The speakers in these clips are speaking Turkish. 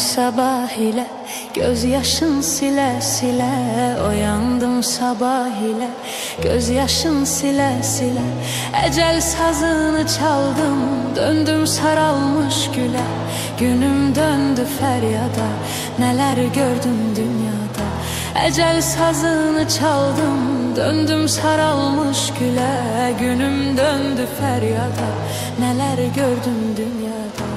sabah ile, gözyaşın sile sile. Uyandım sabah ile, gözyaşın sile sile. Ecel sazını çaldım, döndüm saralmış güle. Günüm döndü feryada, neler gördüm dünyada. Ecel sazını çaldım, döndüm saralmış güle. Günüm döndü feryada, neler gördüm dünyada.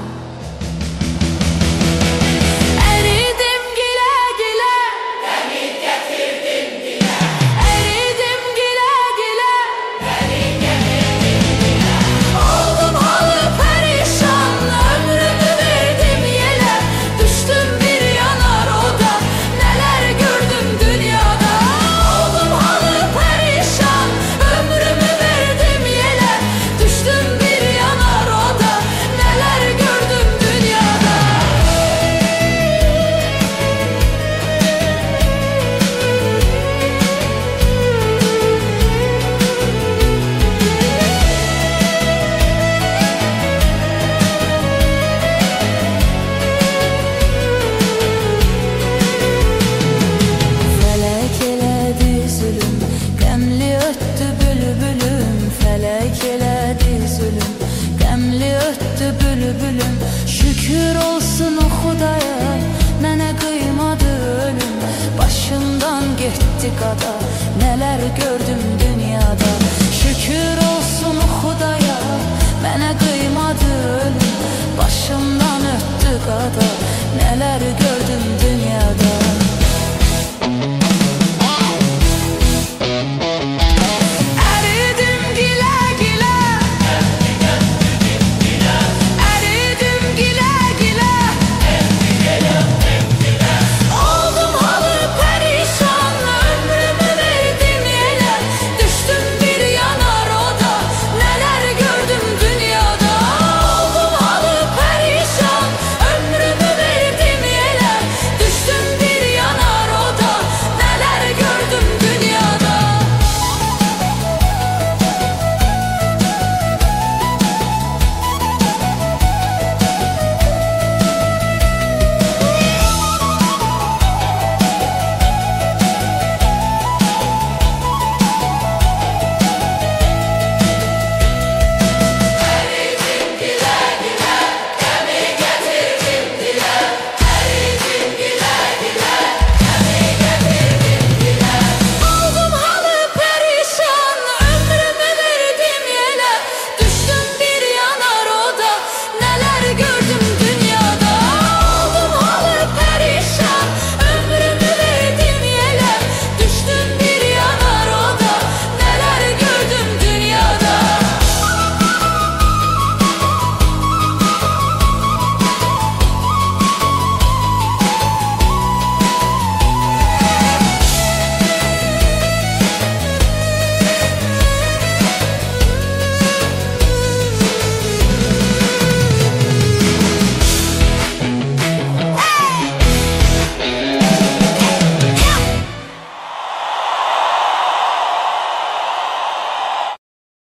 Şükür olsun o Xudaya, mənə qıymadı ölüm. Başımdan getdi qada, neler gördüm dünyada. Şükür olsun o Xudaya, mənə qıymadı ölüm. Başımdan öttü qada, neler gördüm dünyada.